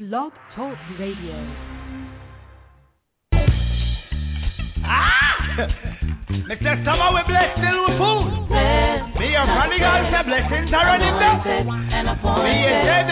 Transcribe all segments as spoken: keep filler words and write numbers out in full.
Blog Talk Radio. Ah! Mister Summer, we bless still with food. Me your funny girl say blessings are running down. Me a say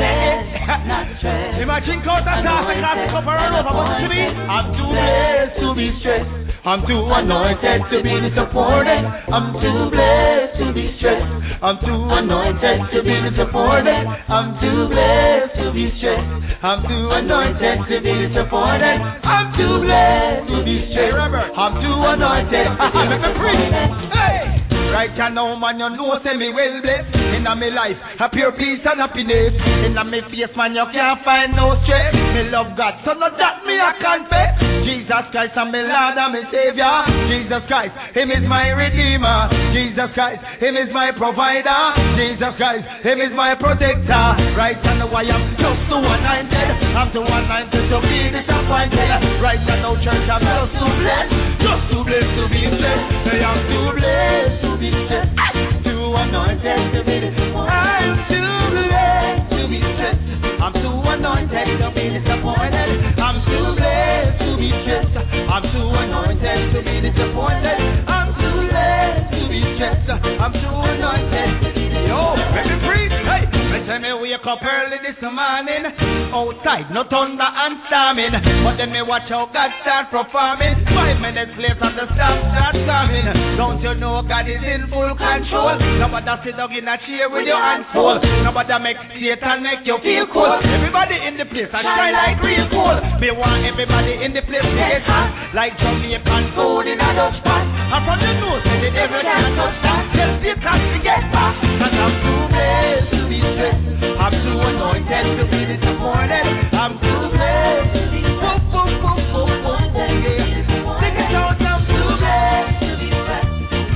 blessings. Imagine cause I start to class up around over what to be. I'm too blessed to be stressed. I'm too anointed to be disappointed. I'm too blessed to be stressed. I'm too anointed to be disappointed. I'm too blessed to be stressed. I'm too anointed to be disappointed. I'm too blessed to be stressed. I'm too anointed to be disappointed. Hey! Right now, man, you know, say me well blessed. In my life, a pure peace and happiness. In my face, man, you can't find no stress. Me love God, so not that me I confess. Jesus Christ, I'm my Lord and my Savior. Jesus Christ, Him is my Redeemer. Jesus Christ, Him is my provider. Jesus Christ, Him is my protector. Right now, I am just too anointed. I'm too anointed to be disappointed. Right now, church, I'm just too blessed. Just too blessed to be blessed. I am too blessed to be stressed, too anointed to be disappointed. I'm too blessed to be stressed. I'm too anointed to be disappointed. I'm too blessed to be stressed. I'm too anointed to be disappointed. I'm too blessed to be stressed. I'm too anointed to be disappointed. Yo, let me breathe. Hey, let me wake up early this morning. Outside, no thunder and storming, but then me watch how God start performing. Five minutes later, the storm start coming. Don't you know God is in full control? Nobody sit down in a chair with your hands full. Nobody make Satan make you feel cool. Everybody in the place and shine like real cool. Me want everybody in the place to get hot, like Jamaican food in a Dutch pot. And from the nose, say the devil can't touch that. Tell Satan to get back. Cause I'm too blessed to be stressed. I'm too anointed to be disappointed. I'm too blessed to be stressed. Boom, boom, boom, boom, boom, boom, yeah. Sing it out, I'm too blessed to be stressed.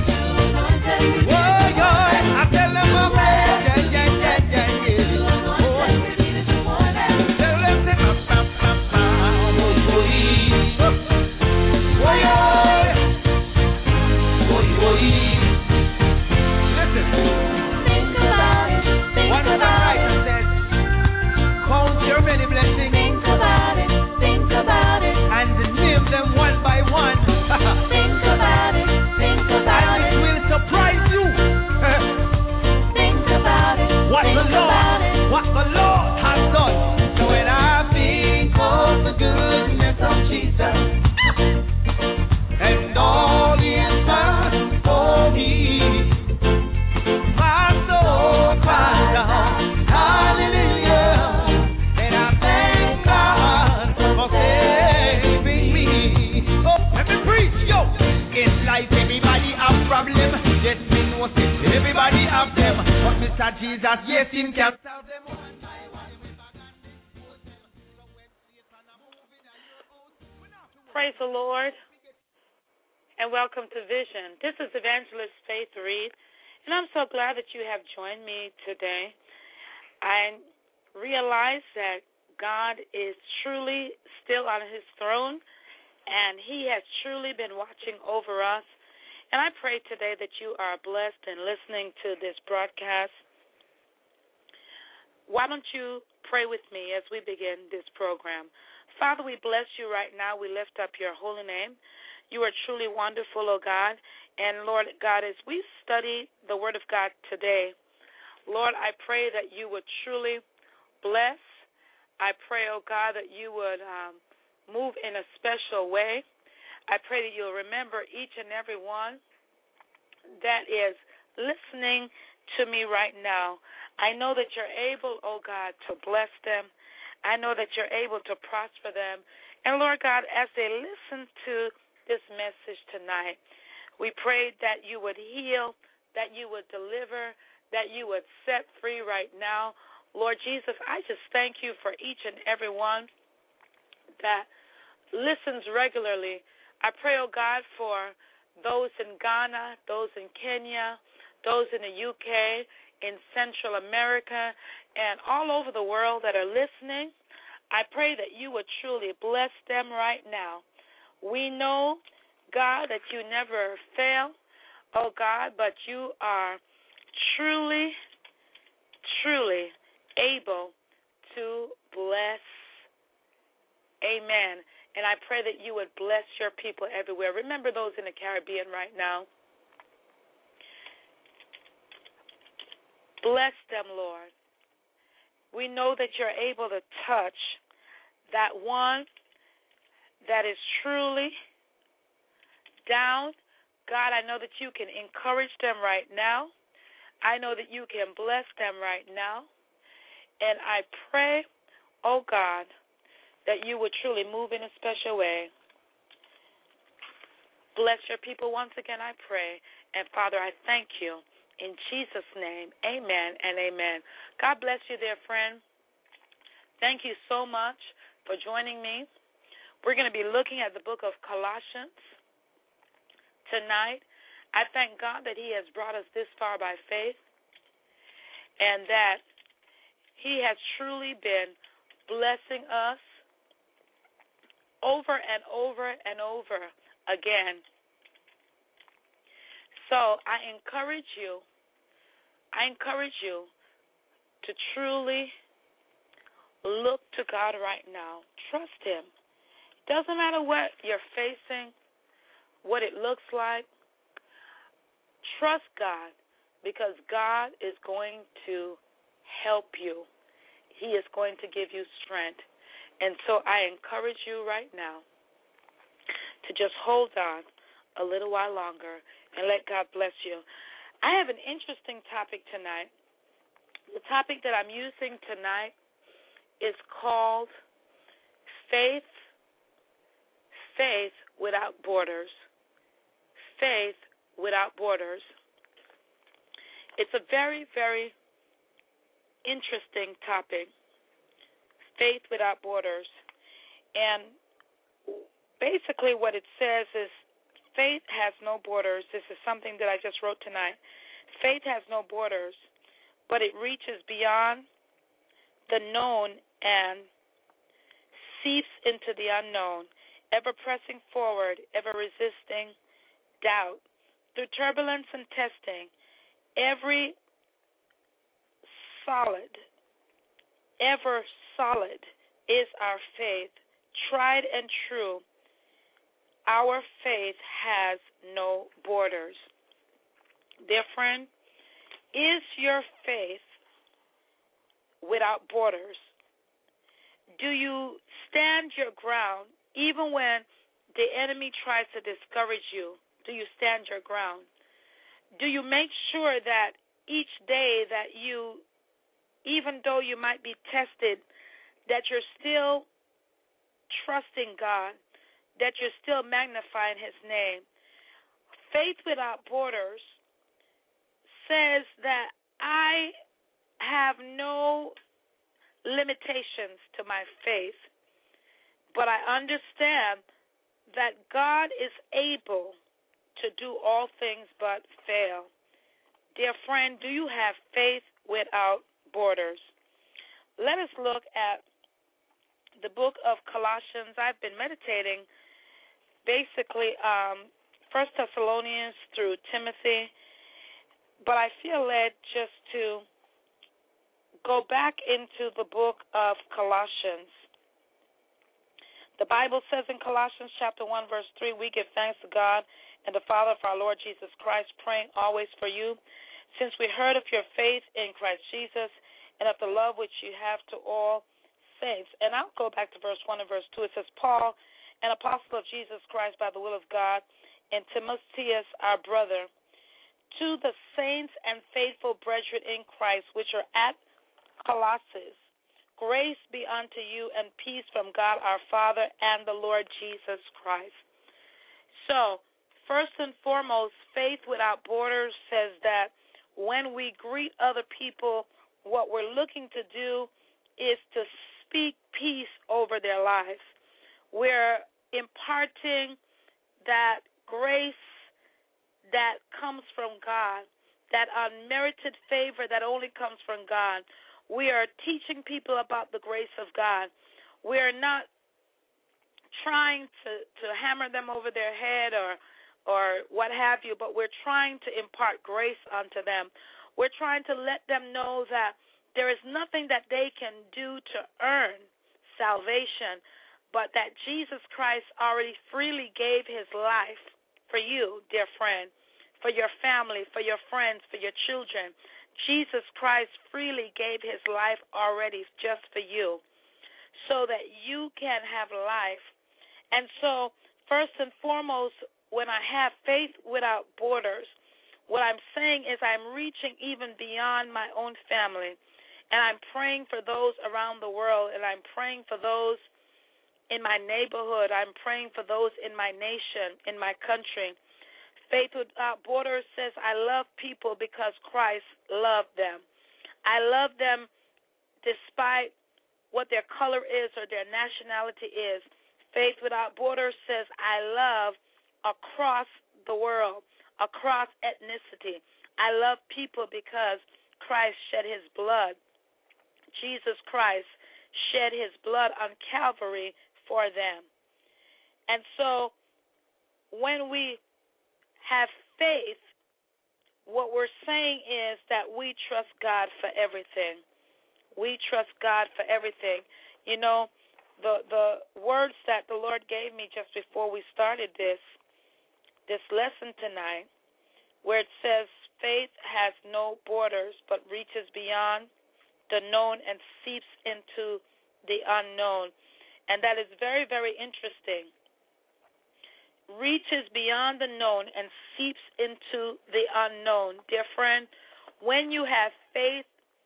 Whoa, yo, I tell them I'm blessed, yeah, yeah, yeah, yeah, yeah. Oh, tell them say, bam, bam, bam, bam, oh, oh, oh, oh, oh, oh, listen. Think about it, think one of the writers said, count your many blessings. Think about it, think about it. And name them one by one. Think about it, think about it. And it will surprise you. Think about it. What the Lord, what the Lord has done. So when I think of the goodness of Jesus and all He has done for me, my soul cries out, hallelujah. And I thank God for saving me. Oh, let me preach, yo. In life, everybody have problem. Yes, me know it. Everybody have them. But Mister Jesus, yes, Him can solve them one by one. Praise the Lord, and welcome to Vision. This is Evangelist Faith Reed, and I'm so glad that you have joined me today. I realize that God is truly still on His throne, and He has truly been watching over us. And I pray today that you are blessed in listening to this broadcast. Why don't you pray with me as we begin this program? Father, we bless you right now. We lift up your holy name. You are truly wonderful, oh God. And Lord God, as we study the Word of God today, Lord, I pray that you would truly bless. I pray, oh God, that you would um, move in a special way. I pray that you'll remember each and every one that is listening to me right now. I know that you're able, oh God, to bless them. I know that you're able to prosper them. And Lord God, as they listen to this message tonight, we pray that you would heal, that you would deliver, that you would set free right now. Lord Jesus, I just thank you for each and every one that listens regularly. I pray, oh God, for those in Ghana, those in Kenya, those in the U K, in Central America, and all over the world that are listening. I pray that you would truly bless them right now. We know, God, that you never fail, oh God, but you are truly, truly able to bless bless. Amen. And I pray that you would bless your people everywhere. Remember those in the Caribbean right now. Bless them, Lord. We know that you're able to touch that one that is truly down. God, I know that you can encourage them right now. I know that you can bless them right now. And I pray, oh God, that you would truly move in a special way. Bless your people once again, I pray. And Father, I thank you. In Jesus' name, amen and amen. God bless you there, friend. Thank you so much for joining me. We're going to be looking at the book of Colossians tonight. I thank God that he has brought us this far by faith and that he has truly been blessing us over and over and over again. So I encourage you, I encourage you to truly look to God right now. Trust him. Doesn't matter what you're facing, what it looks like. Trust God, because God is going to help you. He is going to give you strength. And so I encourage you right now to just hold on a little while longer and let God bless you. I have an interesting topic tonight. The topic that I'm using tonight is called Faith, Faith Without Borders. Faith Without Borders. It's a very, very interesting topic. Faith Without Borders. And basically what it says is faith has no borders. This is something that I just wrote tonight. Faith has no borders, but it reaches beyond the known and seeps into the unknown, ever pressing forward, ever resisting doubt. Through turbulence and testing, every solid, ever solid is our faith, tried and true. Our faith has no borders. Dear friend, is your faith without borders? Do you stand your ground even when the enemy tries to discourage you? Do you stand your ground? Do you make sure that each day that you, even though you might be tested, that you're still trusting God, that you're still magnifying his name? Faith without borders says that I have no limitations to my faith, but I understand that God is able to do all things but fail. Dear friend, do you have faith without borders? Let us look at the book of Colossians. I've been meditating basically um, First Thessalonians through Timothy, but I feel led just to go back into the book of Colossians. The Bible says in Colossians chapter one, verse three, we give thanks to God and the Father of our Lord Jesus Christ, praying always for you, since we heard of your faith in Christ Jesus and of the love which you have to all saints. And I'll go back to verse one and verse two. It says, Paul, an apostle of Jesus Christ by the will of God, and Timotheus, our brother, to the saints and faithful brethren in Christ which are at Colossus, grace be unto you and peace from God our Father and the Lord Jesus Christ. So, first and foremost, faith without borders says that when we greet other people, what we're looking to do is to speak peace over their lives. We're imparting that grace that comes from God, that unmerited favor that only comes from God. We are teaching people about the grace of God. We are not trying to, to hammer them over their head or or what have you, but we're trying to impart grace unto them. We're trying to let them know that there is nothing that they can do to earn salvation, but that Jesus Christ already freely gave his life for you, dear friend, for your family, for your friends, for your children. Jesus Christ freely gave his life already just for you so that you can have life. And so, first and foremost, when I have faith without borders, what I'm saying is I'm reaching even beyond my own family, and I'm praying for those around the world, and I'm praying for those in my neighborhood. I'm praying for those in my nation, in my country. Faith Without Borders says I love people because Christ loved them. I love them despite what their color is or their nationality is. Faith Without Borders says I love across the world, across ethnicity. I love people because Christ shed his blood. Jesus Christ shed his blood on Calvary for them. And so when we have faith, what we're saying is that we trust God for everything. We trust God for everything. You know, the the words that the Lord gave me just before we started this this lesson tonight, where it says faith has no borders but reaches beyond the known and seeps into the unknown. And that is very, very interesting. Reaches beyond the known and seeps into the unknown. Dear friend, when you have faith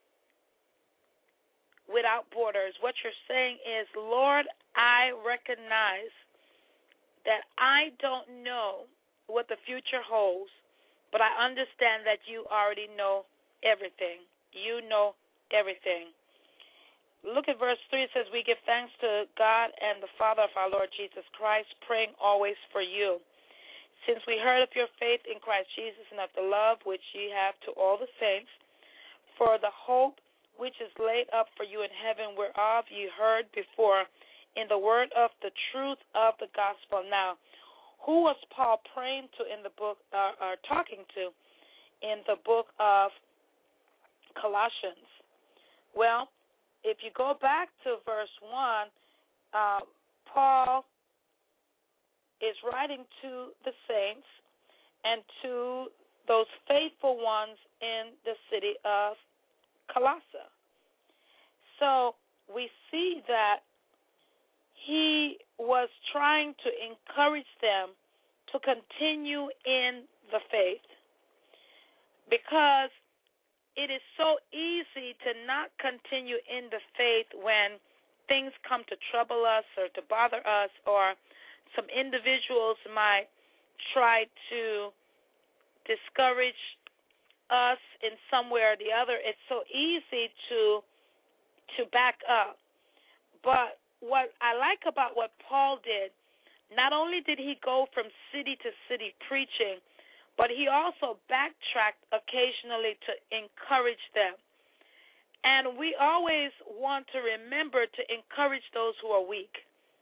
without borders, what you're saying is, Lord, I recognize that I don't know what the future holds, but I understand that you already know everything. You know everything. Look at verse three. It says, we give thanks to God and the Father of our Lord Jesus Christ, praying always for you. Since we heard of your faith in Christ Jesus and of the love which ye have to all the saints, for the hope which is laid up for you in heaven, whereof ye heard before in the word of the truth of the gospel. Now, who was Paul praying to in the book, uh, or talking to in the book of Colossians? Well, if you go back to verse one, uh, Paul is writing to the saints and to those faithful ones in the city of Colossae. So we see that he was trying to encourage them to continue in the faith, because it is so easy to not continue in the faith when things come to trouble us or to bother us, or some individuals might try to discourage us in some way or the other. It's so easy to to back up. But what I like about what Paul did, not only did he go from city to city preaching, but he also backtracked occasionally to encourage them. And we always want to remember to encourage those who are weak,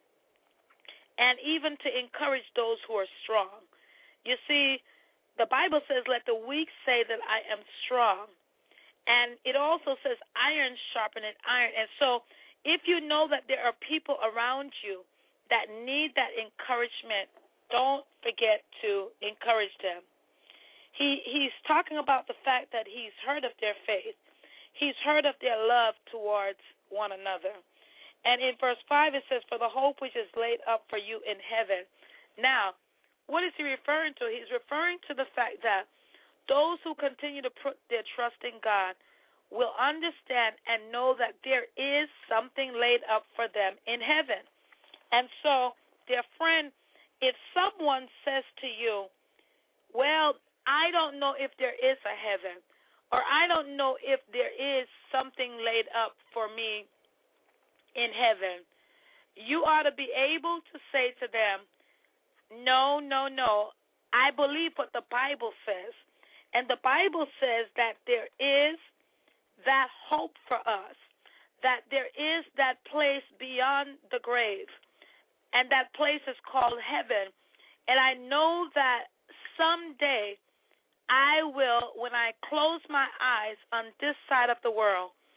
and even to encourage those who are strong. You see, the Bible says, let the weak say that I am strong. And it also says iron sharpeneth iron. And so if you know that there are people around you that need that encouragement, don't forget to encourage them. He he's talking about the fact that he's heard of their faith. He's heard of their love towards one another. And in verse five it says, for the hope which is laid up for you in heaven. Now, what is he referring to? He's referring to the fact that those who continue to put their trust in God will understand and know that there is something laid up for them in heaven. And so, dear friend, if someone says to you, well, I don't know if there is a heaven, or I don't know if there is something laid up for me in heaven, you ought to be able to say to them, no, no, no, I believe what the Bible says. And the Bible says that there is that hope for us, that there is that place beyond the grave, and that place is called heaven. And I know that someday I will, when I close my eyes on this side of the world,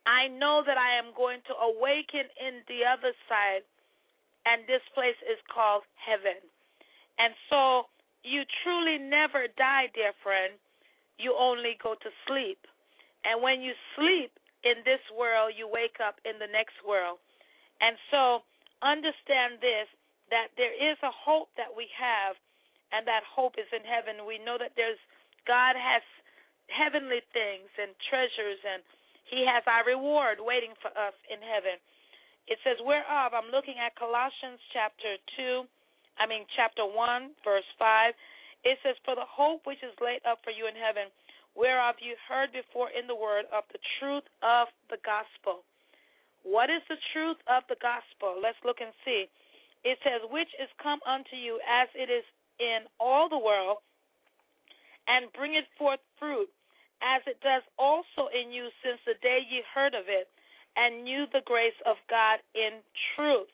I know that I am going to awaken in the other side, and this place is called heaven. And so you truly never die, dear friend. You only go to sleep. And when you sleep in this world, you wake up in the next world. And so understand this, that there is a hope that we have, and that hope is in heaven. We know that there's God has heavenly things and treasures, and he has our reward waiting for us in heaven. It says, whereof, I'm looking at Colossians chapter two, I mean chapter one, verse five. It says, for the hope which is laid up for you in heaven, whereof you heard before in the word of the truth of the gospel. What is the truth of the gospel? Let's look and see. It says, which is come unto you as it is in all the world, and bringeth forth fruit, as it does also in you since the day ye heard of it, and knew the grace of God in truth.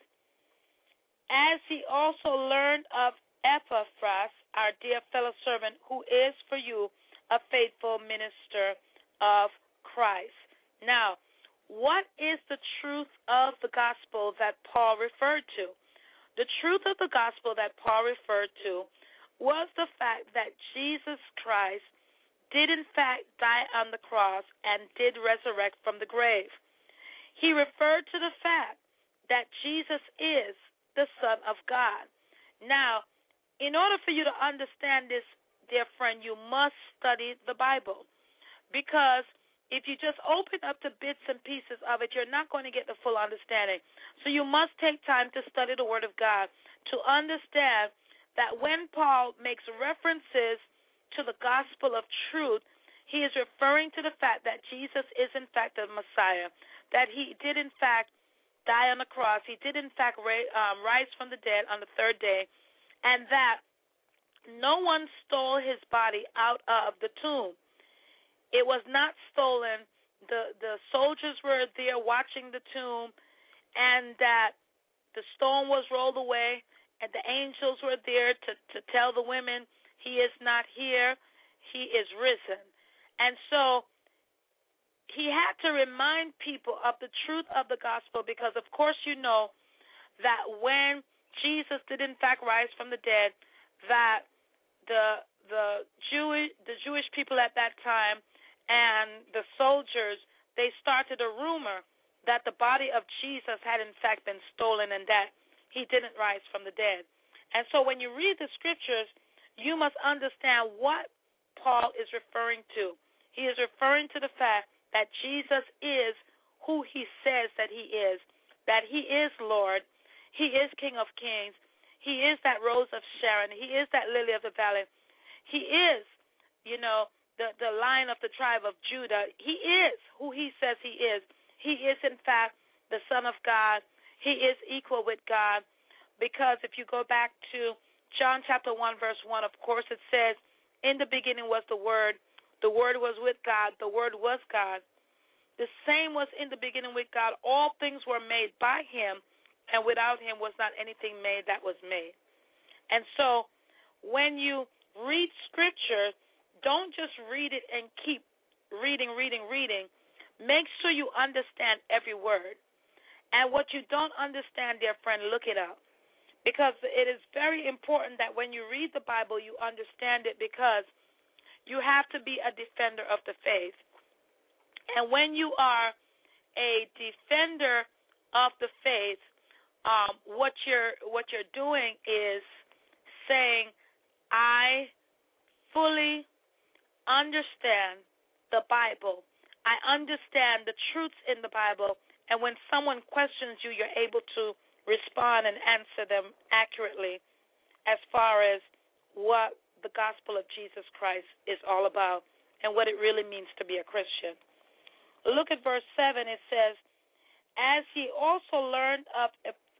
As ye also learned of Epaphras, our dear fellow servant, who is for you a faithful minister of Christ. Now, what is the truth of the gospel that Paul referred to? The truth of the gospel that Paul referred to was the fact that Jesus Christ did in fact die on the cross and did resurrect from the grave. He referred to the fact that Jesus is the Son of God. Now, in order for you to understand this, dear friend, you must study the Bible, because if you just open up to bits and pieces of it, you're not going to get the full understanding. So you must take time to study the Word of God to understand that when Paul makes references to the gospel of truth, he is referring to the fact that Jesus is in fact the Messiah, that he did in fact die on the cross, he did in fact rise from the dead on the third day, and that no one stole his body out of the tomb. It was not stolen. The the soldiers were there watching the tomb, and that the stone was rolled away, and the angels were there to, to tell the women, he is not here, he is risen. And so he had to remind people of the truth of the gospel, because of course you know that when Jesus did in fact rise from the dead, that the the Jewish the Jewish people at that time and the soldiers, they started a rumor that the body of Jesus had in fact been stolen and that he didn't rise from the dead. And so when you read the scriptures, you must understand what Paul is referring to. He is referring to the fact that Jesus is who he says that he is, that he is Lord, he is King of Kings, he is that Rose of Sharon, he is that Lily of the Valley, he is, you know, the, the Lion of the tribe of Judah. He is who he says he is. He is, in fact, the Son of God. He is equal with God, because if you go back to John chapter one, verse one, of course it says, in the beginning was the Word. The Word was with God. The Word was God. The same was in the beginning with God. All things were made by him, and without him was not anything made that was made. And so when you read Scripture, don't just read it and keep reading, reading, reading. Make sure you understand every word. And what you don't understand, dear friend, look it up. Because it is very important that when you read the Bible, you understand it, because you have to be a defender of the faith. And when you are a defender of the faith, um, what you're what you're doing is saying, I fully understand the Bible. I understand the truths in the Bible. And when someone questions you, you're able to respond and answer them accurately as far as what the gospel of Jesus Christ is all about and what it really means to be a Christian. Look at verse seven. It says, as ye also learned of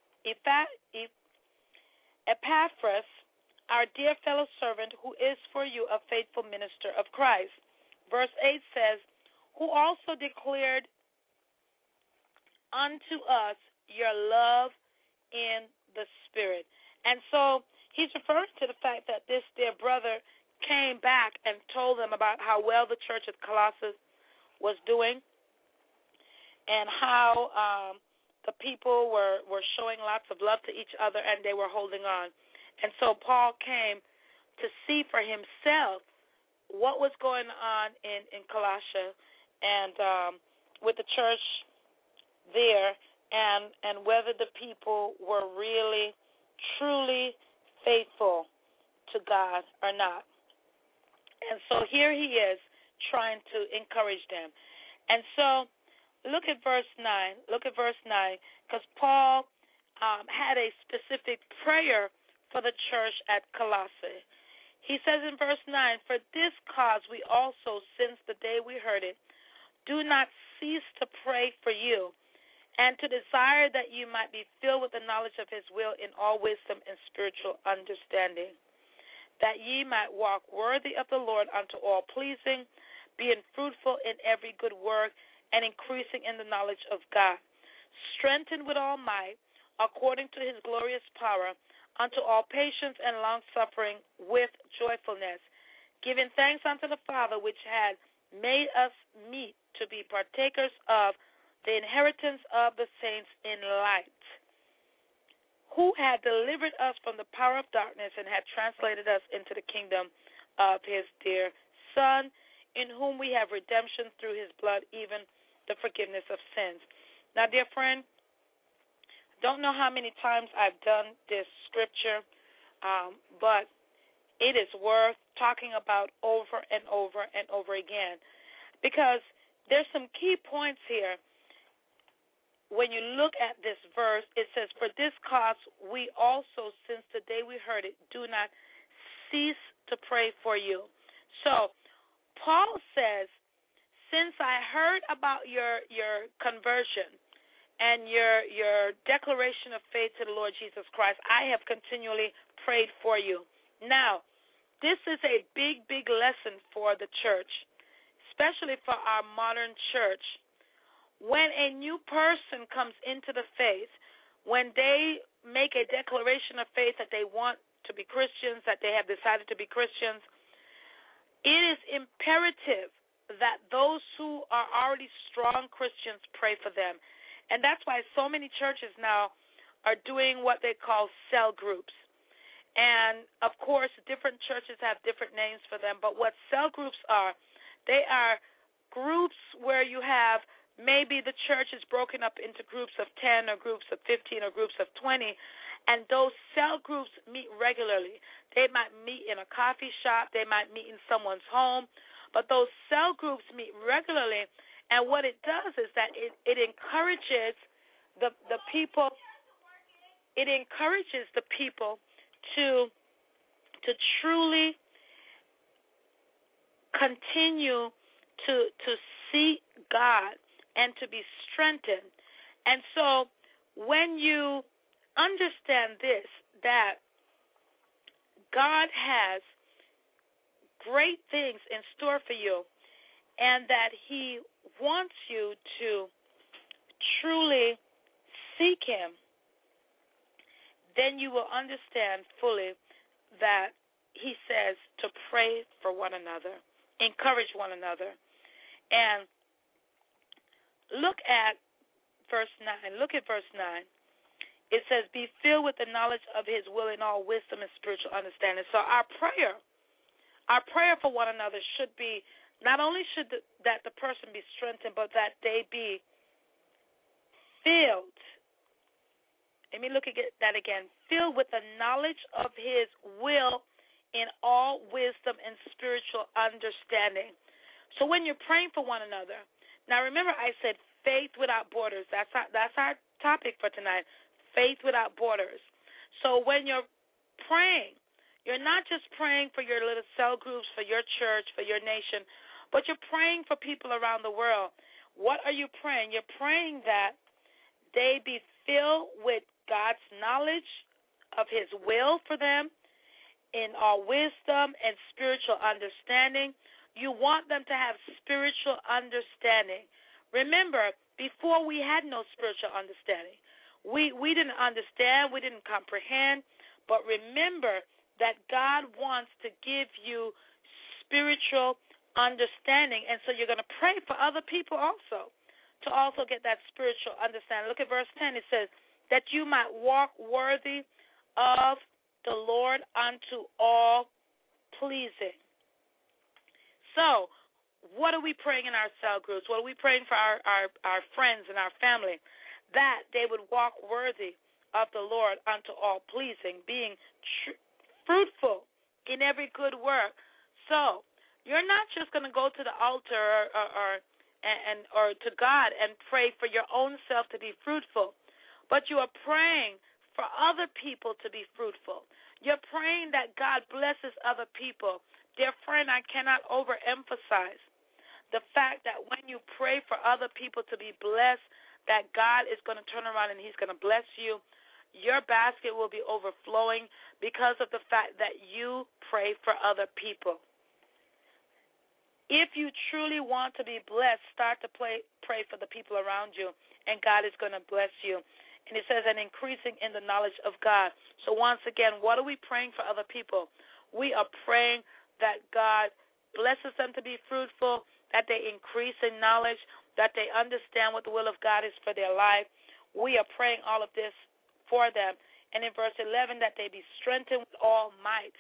Epaphras, our dear fellow servant, who is for you a faithful minister of Christ. Verse eight says, who also declared unto us your love in the Spirit. And so he's referring to the fact that this dear brother came back and told them about how well the church at Colossus was doing. and how um, the people were, were showing lots of love to each other, and they were holding on. And so Paul came to see for himself what was going on in, in Colossae and um, with the church there, and, and whether the people were really, truly faithful to God or not. And so here he is trying to encourage them. And so look at verse nine. Look at verse nine, because Paul um, had a specific prayer for the church at Colossae. He says in verse nine, "For this cause we also, since the day we heard it, do not cease to pray for you, and to desire that you might be filled with the knowledge of his will in all wisdom and spiritual understanding, that ye might walk worthy of the Lord unto all pleasing, being fruitful in every good work, and increasing in the knowledge of God, strengthened with all might, according to his glorious power, unto all patience and longsuffering with joyfulness, giving thanks unto the Father, which had made us meet to be partakers of the inheritance of the saints in light, who had delivered us from the power of darkness and had translated us into the kingdom of his dear Son, in whom we have redemption through his blood, even the forgiveness of sins." Now, dear friend, don't know how many times I've done this scripture, um, but it is worth talking about over and over and over again, because there's some key points here. When you look at this verse, it says, "For this cause we also, since the day we heard it, do not cease to pray for you." So Paul says, since I heard about your your conversion and your your declaration of faith to the Lord Jesus Christ, I have continually prayed for you. Now, this is a big, big lesson for the church, especially for our modern church. When a new person comes into the faith, when they make a declaration of faith that they want to be Christians, that they have decided to be Christians, it is imperative that those who are already strong Christians pray for them. And that's why so many churches now are doing what they call cell groups. And, of course, different churches have different names for them. But what cell groups are, they are groups where you have, maybe the church is broken up into groups of ten or groups of fifteen or groups of twenty, and those cell groups meet regularly. They might meet in a coffee shop. They might meet in someone's home. But those cell groups meet regularly, and what it does is that it, it encourages the the people, it encourages the people to to truly continue to to seek God and to be strengthened. And so when you understand this, that God has great things in store for you, and that he wants you to truly seek him, then you will understand fully that he says to pray for one another, encourage one another. And look at verse nine. Look at verse nine. It says, "Be filled with the knowledge of his will in all wisdom and spiritual understanding." So our prayer, our prayer for one another should be, not only should the, that the person be strengthened, but that they be filled. Let me look at that again. Filled with the knowledge of his will in all wisdom and spiritual understanding. So when you're praying for one another, now remember I said faith without borders. That's our, that's our topic for tonight, faith without borders. So when you're praying, you're not just praying for your little cell groups, for your church, for your nation, but you're praying for people around the world. What are you praying? You're praying that they be filled with God's knowledge of his will for them in all wisdom and spiritual understanding. You want them to have spiritual understanding. Remember, before we had no spiritual understanding. We we didn't understand, we didn't comprehend, but remember that God wants to give you spiritual understanding, and so you're going to pray for other people also to also get that spiritual understanding. Look at verse ten. It says, that you might walk worthy of the Lord unto all pleasing. So, what are we praying in our cell groups? What are we praying for our, our, our friends and our family? That they would walk worthy of the Lord unto all pleasing, being tr- fruitful in every good work. So, you're not just going to go to the altar or, or, or and or to God and pray for your own self to be fruitful, but you are praying for other people to be fruitful. You're praying that God blesses other people. Dear friend, I cannot overemphasize the fact that when you pray for other people to be blessed, that God is going to turn around and he's going to bless you. Your basket will be overflowing because of the fact that you pray for other people. If you truly want to be blessed, start to pray, pray for the people around you, and God is going to bless you. And it says, and increasing in the knowledge of God. So once again, what are we praying for other people? We are praying that God blesses them to be fruitful, that they increase in knowledge, that they understand what the will of God is for their life. We are praying all of this for them. And in verse eleven, that they be strengthened with all might.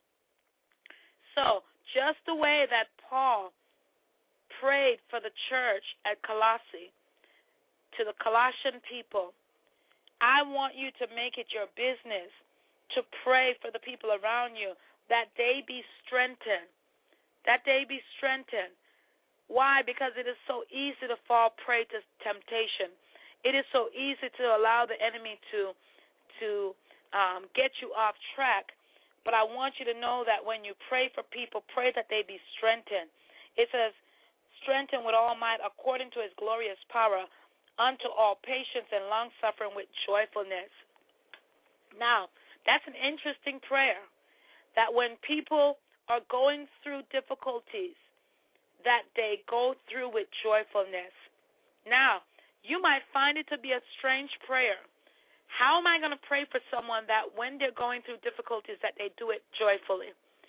So, just the way that Paul prayed for the church at Colossae, to the Colossian people, I want you to make it your business to pray for the people around you, that they be strengthened, that they be strengthened. Why? Because it is so easy to fall prey to temptation. It is so easy to allow the enemy to to um, get you off track. But I want you to know that when you pray for people, pray that they be strengthened. It says, strengthened with all might according to his glorious power, unto all patience and long-suffering with joyfulness. Now, that's an interesting prayer, that when people are going through difficulties, that they go through with joyfulness. Now, you might find it to be a strange prayer. How am I going to pray for someone that when they're going through difficulties that they do it joyfully?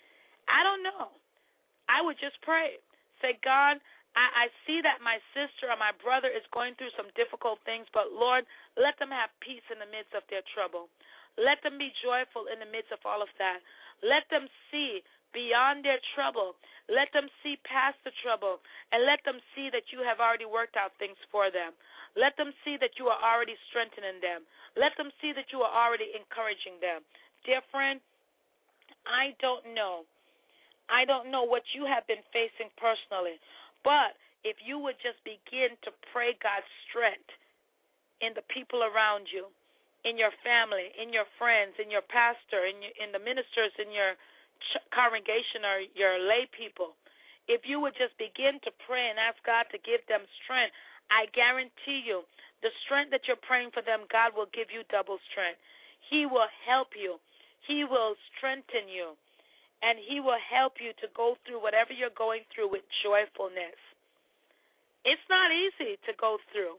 I don't know. I would just pray. Say, God, I, I see that my sister or my brother is going through some difficult things, but Lord, let them have peace in the midst of their trouble. Let them be joyful in the midst of all of that. Let them see beyond their trouble. Let them see past the trouble, and let them see that you have already worked out things for them. Let them see that you are already strengthening them. Let them see that you are already encouraging them. Dear friend, I don't know. I don't know what you have been facing personally, but if you would just begin to pray God's strength in the people around you, in your family, in your friends, in your pastor, in, your, in the ministers, in your congregation or your lay people, if you would just begin to pray and ask God to give them strength, I guarantee you the strength that you're praying for them, God will give you double strength. He will help you. He will strengthen you. And he will help you to go through whatever you're going through with joyfulness. It's not easy to go through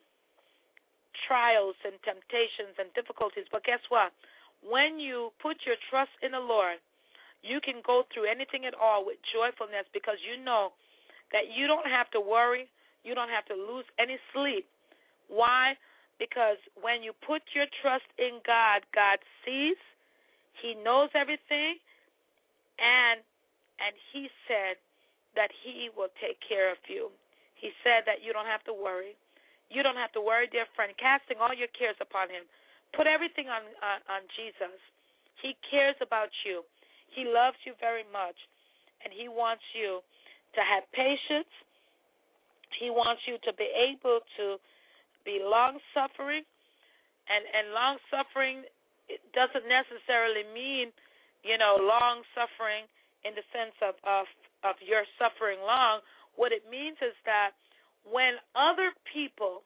trials and temptations and difficulties, but guess what? When you put your trust in the Lord, you can go through anything at all with joyfulness, because you know that you don't have to worry. You don't have to lose any sleep. Why? Because when you put your trust in God, God sees, he knows everything, and and he said that he will take care of you. He said that you don't have to worry. You don't have to worry, dear friend, casting all your cares upon him. Put everything on, on, on Jesus. He cares about you. He loves you very much, and he wants you to have patience. He wants you to be able to be long-suffering, and, and long-suffering doesn't necessarily mean, you know, long-suffering in the sense of, of, of your suffering long. What it means is that when other people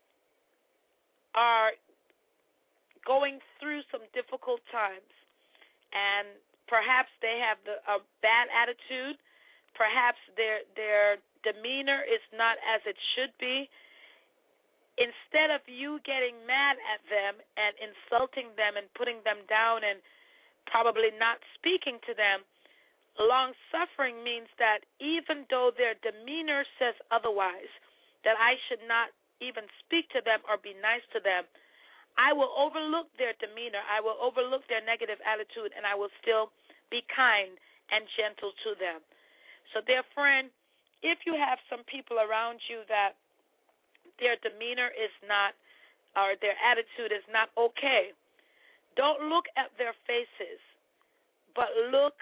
are going through some difficult times, and perhaps they have the, a bad attitude, perhaps their their demeanor is not as it should be, instead of you getting mad at them and insulting them and putting them down and probably not speaking to them, long-suffering means that even though their demeanor says otherwise, that I should not even speak to them or be nice to them, I will overlook their demeanor. I will overlook their negative attitude, and I will still be kind and gentle to them. So, dear friend, if you have some people around you that their demeanor is not, or their attitude is not okay, don't look at their faces, but look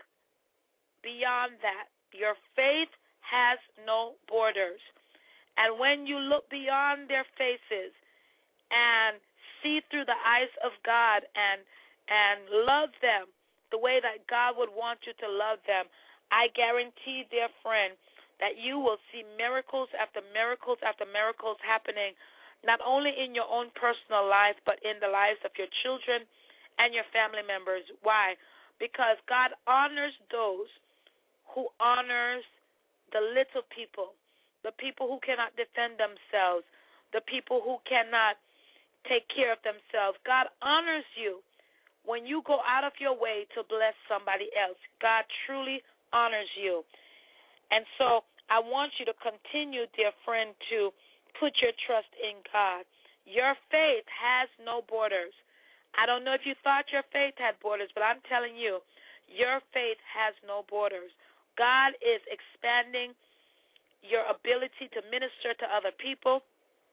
beyond that. Your faith has no borders. And when you look beyond their faces and see through the eyes of God and and love them the way that God would want you to love them, I guarantee, dear friend, that you will see miracles after miracles after miracles happening, not only in your own personal life, but in the lives of your children and your family members. Why? Because God honors those who honors the little people, the people who cannot defend themselves, the people who cannot take care of themselves. God honors you when you go out of your way to bless somebody else. God truly honors you. And so I want you to continue, dear friend, to put your trust in God. Your faith has no borders. I don't know if you thought your faith had borders, but I'm telling you, your faith has no borders. God is expanding your ability to minister to other people.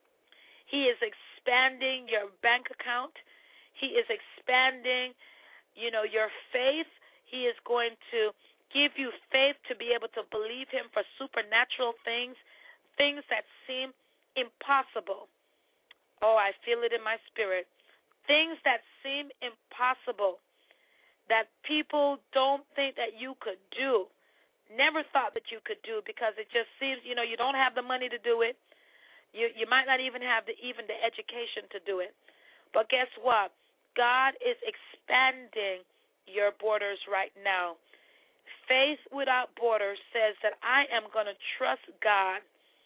He is expanding your bank account. He is expanding, you know, your faith. He is going to give you faith to be able to believe him for supernatural things, things that seem impossible. Oh, I feel it in my spirit. Things that seem impossible, that people don't think that you could do, never thought that you could do, because it just seems, you know, you don't have the money to do it. You you might not even have the even the education to do it. But guess what? God is expanding your borders right now. Faith without borders says that I am going to trust God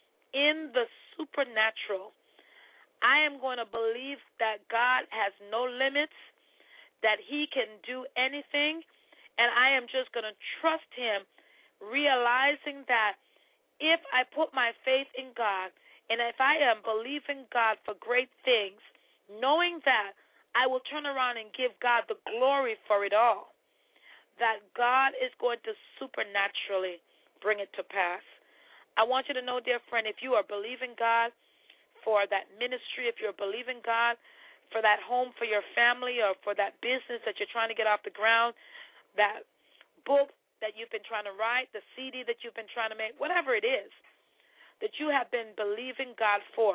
in the supernatural. I am going to believe that God has no limits, that he can do anything, and I am just going to trust him, realizing that if I put my faith in God, and if I am believing God for great things, knowing that I will turn around and give God the glory for it all, that God is going to supernaturally bring it to pass. I want you to know, dear friend, if you are believing God for that ministry, if you're believing God for that home for your family, or for that business that you're trying to get off the ground, that book that you've been trying to write, the C D that you've been trying to make, whatever it is that you have been believing God for,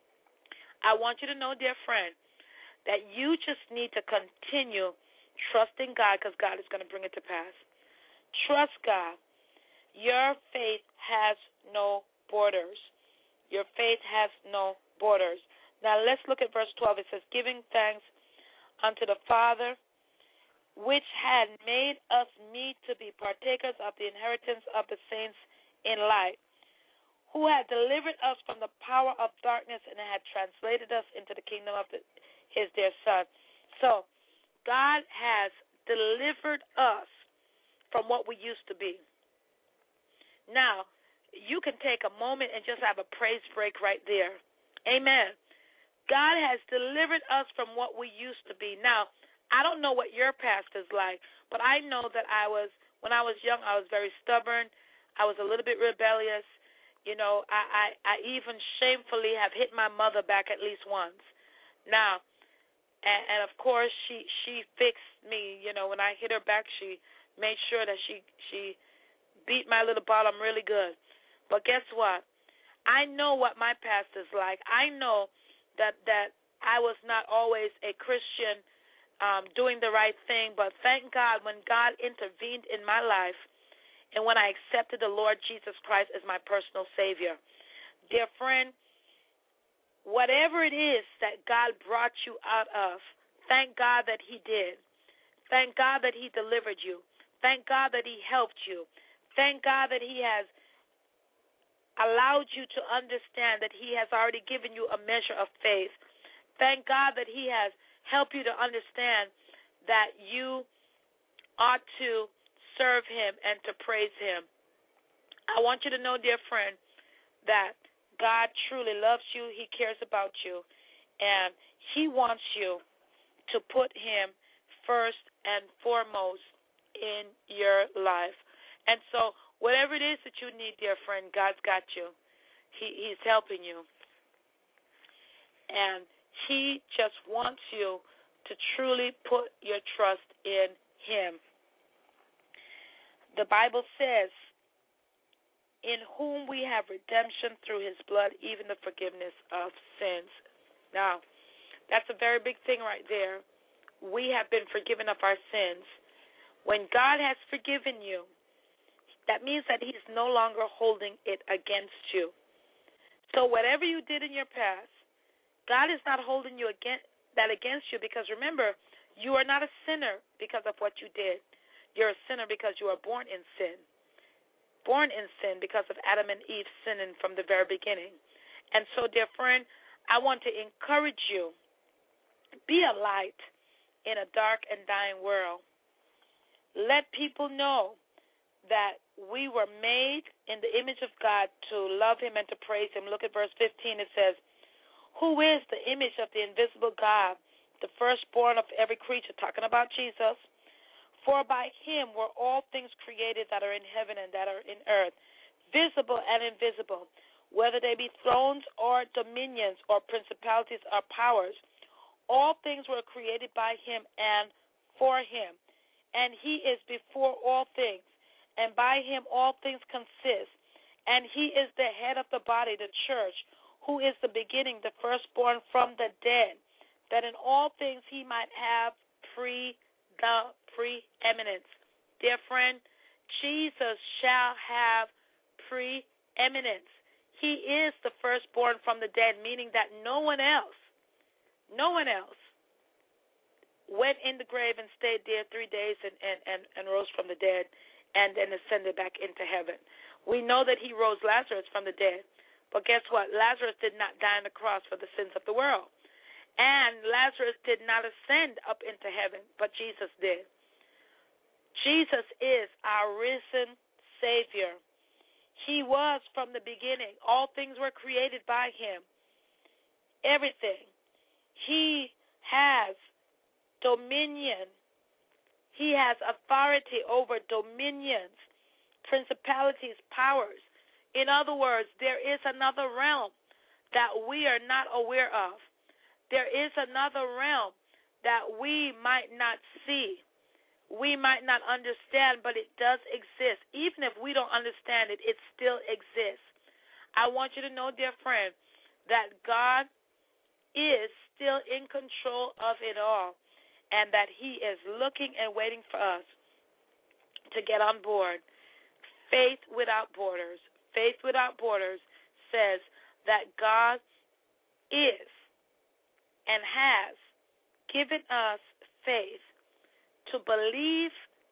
I want you to know, dear friend, that you just need to continue trusting God, because God is going to bring it to pass. Trust God. Your faith has no borders. Your faith has no borders. Now let's look at verse twelve. It says, giving thanks unto the Father, which had made us meet to be partakers of the inheritance of the saints in light, who had delivered us from the power of darkness and had translated us into the kingdom of the, his dear Son. So, God has delivered us from what we used to be. Now, you can take a moment and just have a praise break right there. Amen. God has delivered us from what we used to be. Now, I don't know what your past is like, but I know that I was, when I was young, I was very stubborn. I was a little bit rebellious. You know, I, I, I even shamefully have hit my mother back at least once. Now, and, and of course, she, she fixed me. You know, when I hit her back, she made sure that she, she beat my little bottom really good. But guess what? I know what my past is like. I know that, that I was not always a Christian, um, doing the right thing. But thank God when God intervened in my life, and when I accepted the Lord Jesus Christ as my personal Savior. Dear friend, whatever it is that God brought you out of, thank God that he did. Thank God that he delivered you. Thank God that he helped you. Thank God that he has allowed you to understand that he has already given you a measure of faith. Thank God that he has helped you to understand that you ought to serve him and to praise him. I want you to know, dear friend, that God truly loves you. He cares about you. And He wants you to put Him first and foremost in your life. And so whatever it is that you need, dear friend, God's got you. He, he's helping you. And He just wants you to truly put your trust in Him. The Bible says, in whom we have redemption through His blood, even the forgiveness of sins. Now, that's a very big thing right there. We have been forgiven of our sins. When God has forgiven you, that means that He's no longer holding it against you. So whatever you did in your past, God is not holding you against, that against you, because remember, you are not a sinner because of what you did. You're a sinner because you are born in sin. Born in sin because of Adam and Eve sinning from the very beginning. And so, dear friend, I want to encourage you, be a light in a dark and dying world. Let people know that we were made in the image of God to love Him and to praise Him. Look at verse fifteen. It says, who is the image of the invisible God, the firstborn of every creature, talking about Jesus. For by Him were all things created that are in heaven and that are in earth, visible and invisible, whether they be thrones or dominions or principalities or powers. All things were created by Him and for Him. And He is before all things, and by Him all things consist. And He is the head of the body, the church, who is the beginning, the firstborn from the dead, that in all things He might have pre the preeminence. Dear friend, Jesus shall have preeminence. He is the firstborn from the dead, meaning that no one else, no one else went in the grave and stayed there three days and, and, and, and rose from the dead and then ascended back into heaven. We know that He rose Lazarus from the dead, but guess what? Lazarus did not die on the cross for the sins of the world. And Lazarus did not ascend up into heaven, but Jesus did. Jesus is our risen Savior. He was from the beginning. All things were created by Him. Everything. He has dominion. He has authority over dominions, principalities, powers. In other words, there is another realm that we are not aware of. There is another realm that we might not see, we might not understand, but it does exist. Even if we don't understand it, it still exists. I want you to know, dear friend, that God is still in control of it all, and that He is looking and waiting for us to get on board. Faith without borders. Faith without borders says that God is and has given us faith to believe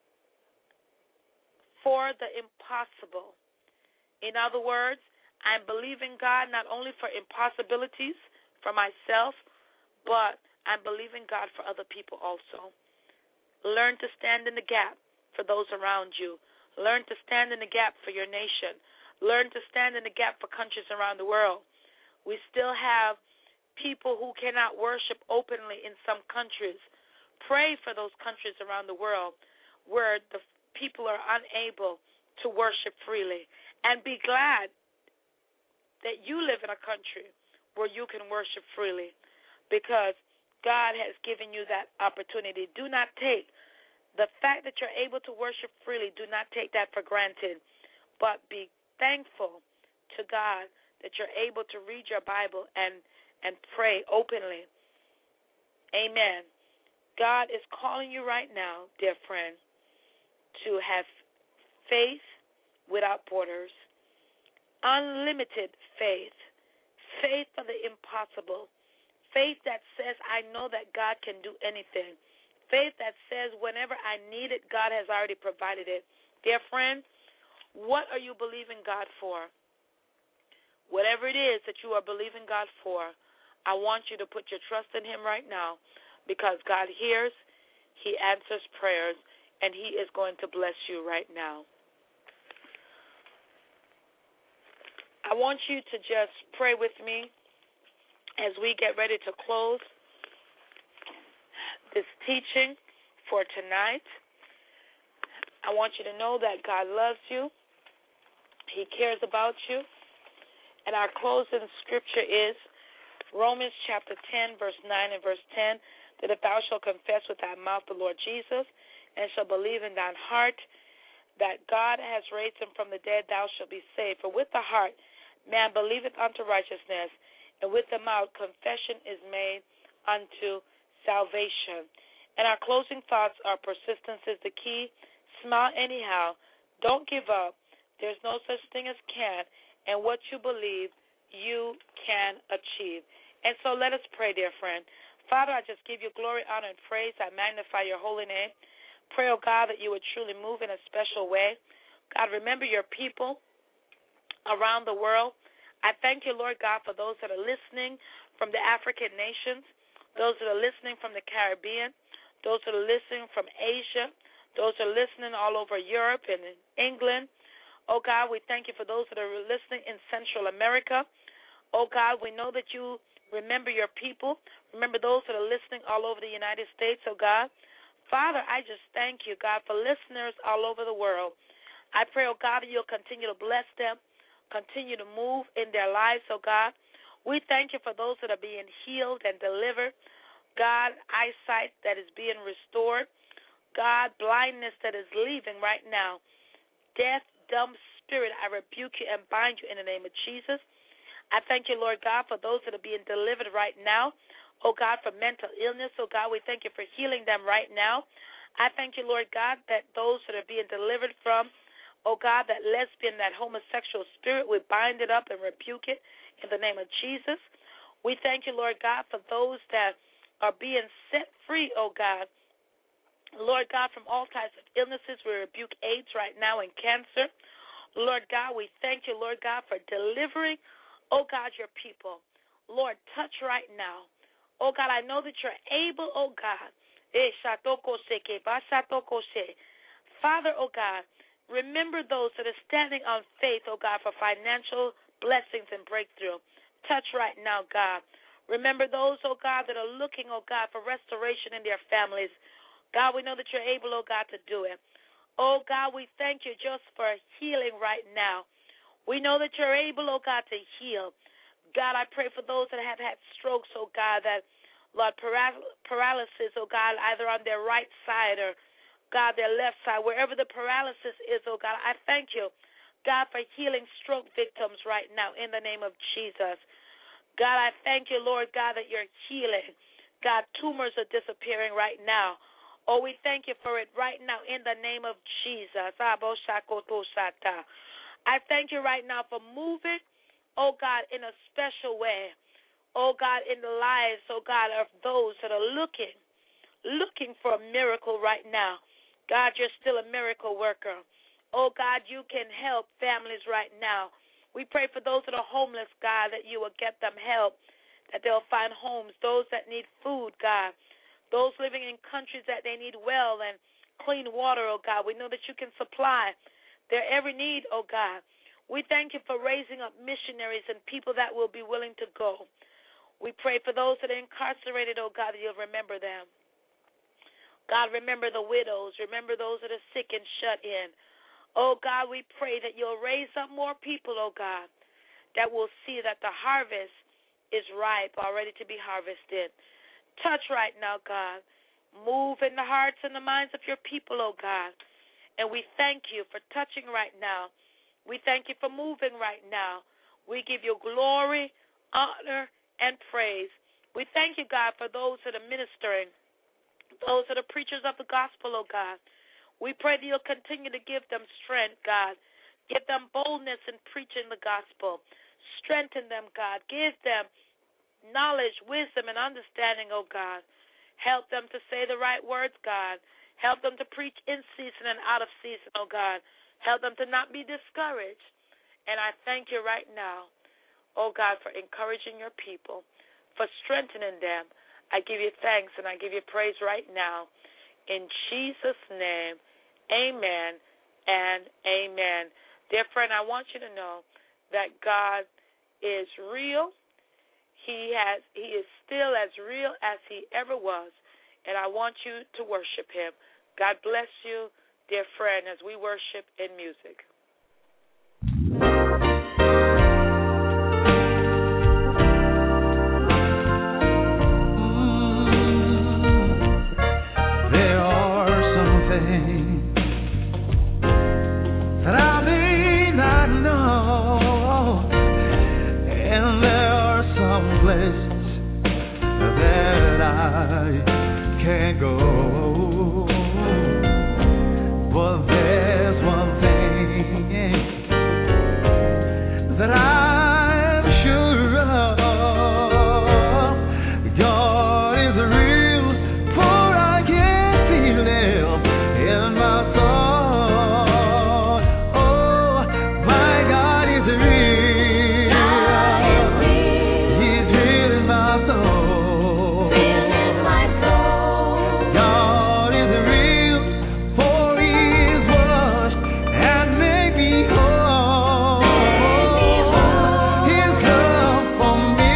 for the impossible. In other words, I'm believing God not only for impossibilities for myself, but I'm believing God for other people also. Learn to stand in the gap for those around you. Learn to stand in the gap for your nation. Learn to stand in the gap for countries around the world. We still have people who cannot worship openly in some countries. Pray for those countries around the world where the people are unable to worship freely. And be glad that you live in a country where you can worship freely, because God has given you that opportunity. Do not take the fact that you're able to worship freely, do not take that for granted, but be thankful to God that you're able to read your Bible and and pray openly. Amen. God is calling you right now, dear friend, to have faith without borders, unlimited faith, faith for the impossible, faith that says, I know that God can do anything, faith that says, whenever I need it, God has already provided it. Dear friend, what are you believing God for? Whatever it is that you are believing God for, I want you to put your trust in Him right now, because God hears, He answers prayers, and He is going to bless you right now. I want you to just pray with me as we get ready to close this teaching for tonight. I want you to know that God loves you. He cares about you. And our closing scripture is Romans chapter ten, verse nine and verse ten, that if thou shalt confess with thy mouth the Lord Jesus, and shalt believe in thine heart that God has raised him from the dead, thou shalt be saved. For with the heart man believeth unto righteousness, and with the mouth confession is made unto salvation. And our closing thoughts are persistence is the key. Smile anyhow. Don't give up. There's no such thing as can't. And what you believe, you can achieve. And so let us pray, dear friend. Father, I just give you glory, honor, and praise. I magnify your holy name. Pray, oh God, that you would truly move in a special way. God, remember your people around the world. I thank you, Lord God, for those that are listening from the African nations, those that are listening from the Caribbean, those that are listening from Asia, those that are listening all over Europe and in England. Oh, God, we thank you for those that are listening in Central America. Oh, God, we know that you remember your people. Remember those that are listening all over the United States, oh, God. Father, I just thank you, God, for listeners all over the world. I pray, oh, God, that you'll continue to bless them, continue to move in their lives, oh, God. We thank you for those that are being healed and delivered. God, eyesight that is being restored. God, blindness that is leaving right now. Death, dumb spirit, I rebuke you and bind you in the name of Jesus. I thank you, Lord God, for those that are being delivered right now. Oh, God, for mental illness. Oh, God, we thank you for healing them right now. I thank you, Lord God, that those that are being delivered from, oh, God, that lesbian, that homosexual spirit, we bind it up and rebuke it in the name of Jesus. We thank you, Lord God, for those that are being set free, oh, God. Lord God, from all types of illnesses, we rebuke AIDS right now and cancer. Lord God, we thank you, Lord God, for delivering, oh God, your people. Lord, touch right now. Oh God, I know that you're able, oh God. Father, oh God, remember those that are standing on faith, oh God, for financial blessings and breakthrough. Touch right now, God. Remember those, oh God, that are looking, oh God, for restoration in their families. God, we know that you're able, oh God, to do it. Oh God, we thank you just for healing right now. We know that you're able, oh God, to heal. God, I pray for those that have had strokes, oh God, that, Lord, paralysis, oh God, either on their right side or, God, their left side, wherever the paralysis is, oh God, I thank you, God, for healing stroke victims right now in the name of Jesus. God, I thank you, Lord God, that you're healing. God, tumors are disappearing right now. Oh, we thank you for it right now in the name of Jesus. I thank you right now for moving, oh God, in a special way. Oh God, in the lives, oh God, of those that are looking, looking for a miracle right now. God, you're still a miracle worker. Oh God, you can help families right now. We pray for those that are homeless, God, that you will get them help, that they'll find homes. Those that need food, God. Those living in countries that they need well and clean water, oh God. We know that you can supply their every need, oh God. We thank you for raising up missionaries and people that will be willing to go. We pray for those that are incarcerated, oh God, that you'll remember them. God, remember the widows. Remember those that are sick and shut in. Oh God, we pray that you'll raise up more people, oh God, that will see that the harvest is ripe, already to be harvested. Touch right now, God. Move in the hearts and the minds of your people, oh God. And we thank you for touching right now. We thank you for moving right now. We give you glory, honor, and praise. We thank you, God, for those that are ministering, those that are preachers of the gospel, oh God. We pray that you'll continue to give them strength, God. Give them boldness in preaching the gospel. Strengthen them, God. Give them knowledge, wisdom, and understanding, oh God. Help them to say the right words, God. Help them to preach in season and out of season, oh God. Help them to not be discouraged. And I thank you right now, oh God, for encouraging your people, for strengthening them. I give you thanks and I give you praise right now. In Jesus' name, amen and amen. Dear friend, I want you to know that God is real. He has he is still as real as he ever was, and I want you to worship him. God bless you, dear friend, as we worship in music. There are some things that I may not know, and there are some places that I can't go. But there's one thing that I'm sure of. God is real, for I can feel him in my soul. Oh, my God is real. He's real in my soul. God is real, for he's washed and made me whole. His love for me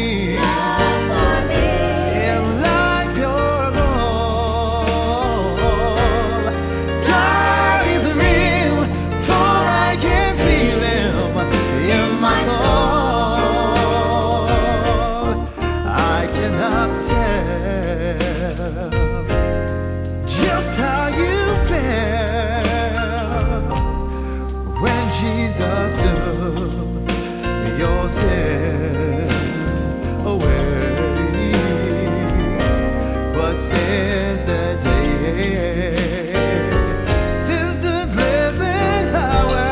is like pure gold. God is real, for I can feel him in my soul. I cannot tell just how you felt when Jesus took your sin away. But since that day, since the present hour,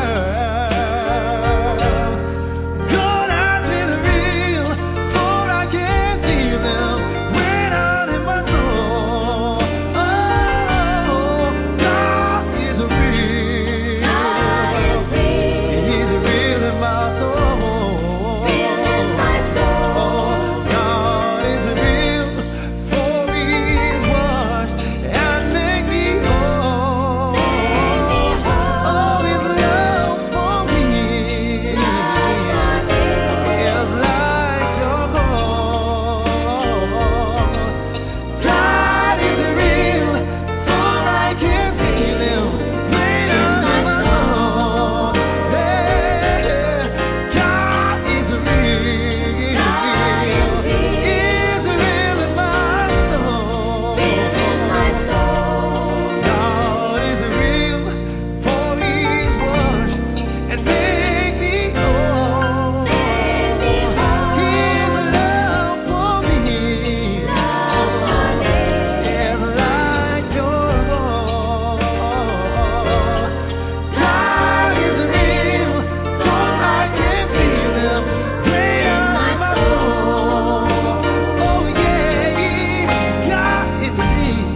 God has been real, for I can feel him when I'm in my soul. Oh, God is real. He's real in my soul. Oh, God is real, for he's washed and made me whole. Oh, his love for me is like your gold. God is real, for I can feel him when I'm in my soul. Yeah, God is real. He's real in my soul. God is real, for he's washed and made me whole. His love for me is like your gold. God is real, for I can feel him when I'm in my soul. Oh yeah, God is real.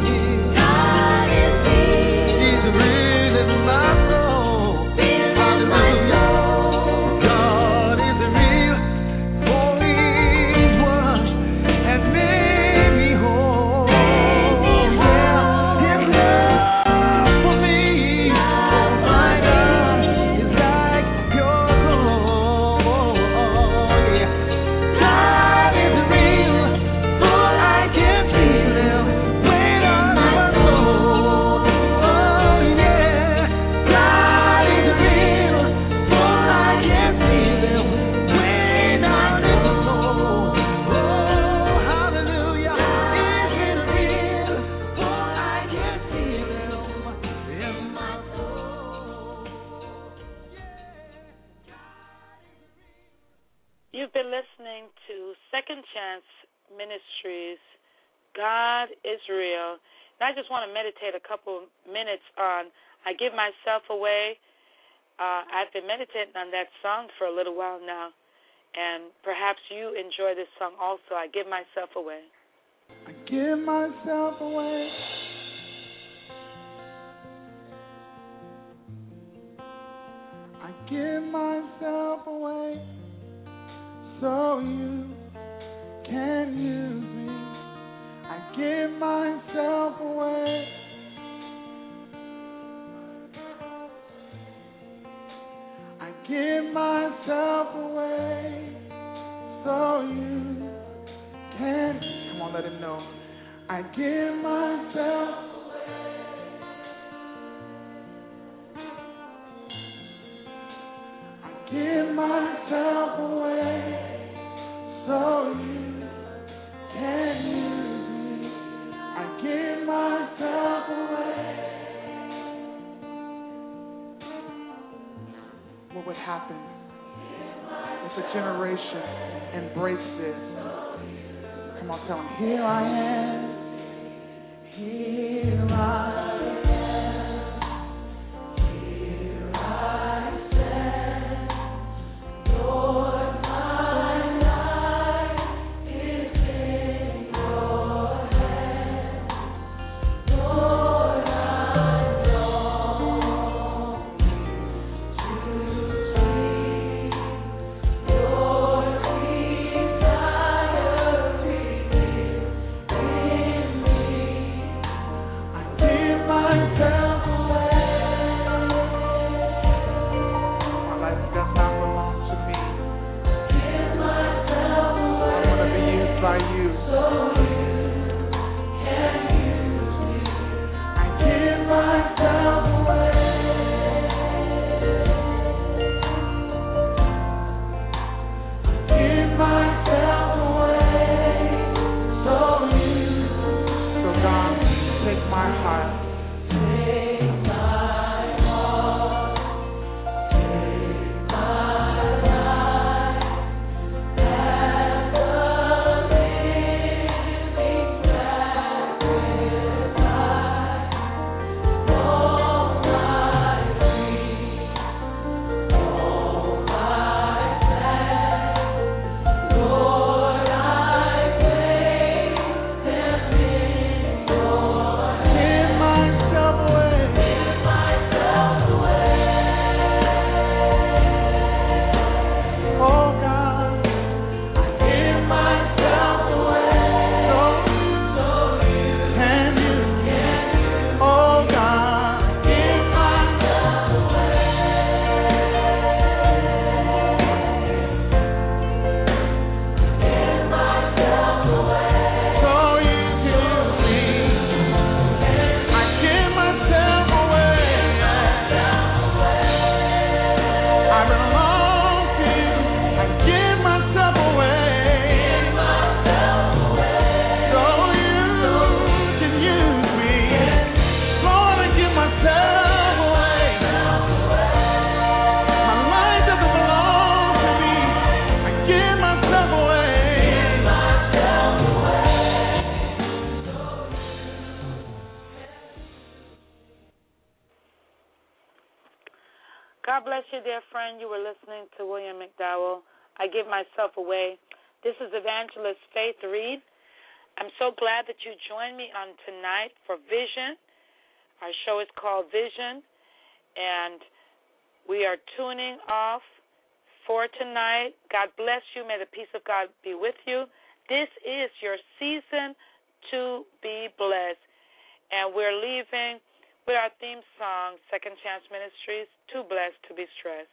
He's real in my soul. Hallelujah. God is real, for he's washed and made me whole. Yeah, his love for me, oh my God, is like your gold. Yeah, God is real, for I can feel him when I'm in my soul. Oh yeah, God is real, for I can feel him when I'm in my soul. Oh, hallelujah, he's real, for I can feel him in my soul. You've been listening to Second Chance Ministries, God is Real. And I just want to meditate a couple minutes on I Give Myself Away. Uh, I've been meditating on that song for a little while now, and perhaps you enjoy this song also, I Give Myself Away. I give myself away. I give myself away so you can use me. I give myself away. I give myself away so you can. Come on, let him know. I give myself away. I give myself away so you can use me. I give myself away. What would happen if a generation embraced this? Come on, tell them, here I am, here I am, here I stand, Lord, my life is in your hands, Lord, I long to see your desire revealed in me. I give myself away. My life does not belong to me. Give myself away. I want to be used by you. So you can use me. I give myself away. Give myself away. So you. So God, take my heart. Take my heart. Take my life. As a living sacrifice. All my dreams, all my plans, Lord, I place them in your hands. Give myself away. Give myself away. Oh God, I give myself away. So, so you can use. Oh God, I give myself away. Give myself away. So you can use me. I give myself away. I belong to you. I give myself away. So you can use me. Lord, I give myself away. My life doesn't belong to me. I give myself away. God bless you, dear friend. You were listening to William McDowell. I give myself away. This is Evangelist Faith Reed. I'm so glad that you joined me on tonight for Vision. Our show is called Vision, and we are tuning off for tonight. God bless you. May the peace of God be with you. This is your season to be blessed, and we're leaving with our theme song, Second Chance Ministries, Too Blessed to Be Stressed.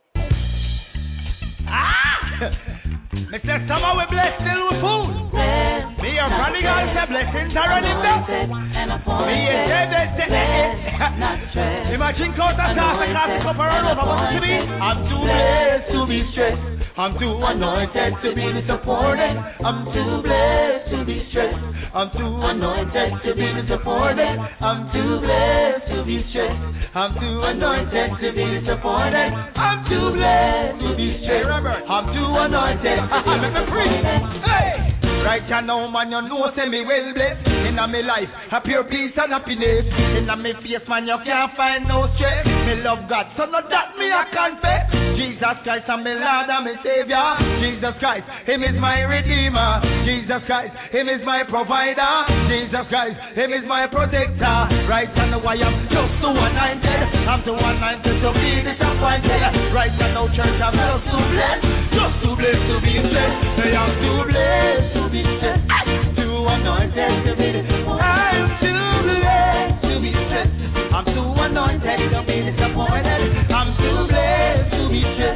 Ah! Mister Summer, we bless still with food. Me, your prodigal, the blessings are running down. Me, you said that. Imagine close the sauce and cast the cup around over once to me. I'm too blessed to be stressed. I'm too anointed to be disappointed. I'm too blessed to be stressed. I'm too anointed to be disappointed. I'm too blessed to be stressed. I'm too anointed to be disappointed. I'm too blessed to be stressed. I'm too anointed to be disappointed. Hey! Right now, man, you know, say me well blessed. In a me life, a pure peace and happiness. In a me face, man, you can't find no stress. Me love God, so not that me I confess. Jesus Christ, I'm me Lord and me Savior. Jesus Christ, Him is my Redeemer. Jesus Christ, Him is my provider. Jesus Christ, Him is my protector. Right now, I am just too anointed. I'm too anointed to be disappointed. Right now, church, I'm just too blessed. Just too blessed to be blessed. I'm too blessed to be stressed. Too anointed to be disappointed. I'm too blessed to be stressed. I'm too anointed to be disappointed. I'm too blessed to be stressed.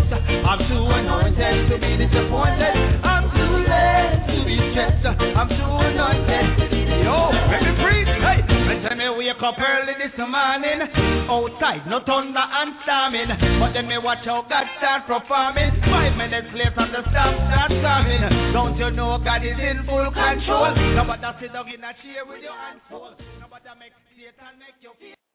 wake up early this morning. Outside, no thunder and storming. But then me watch how God start performing. Five minutes later, the storm start coming. Don't you know God is in full control? Nobody sit down in a chair with your hands full. Nobody make Satan make you feel.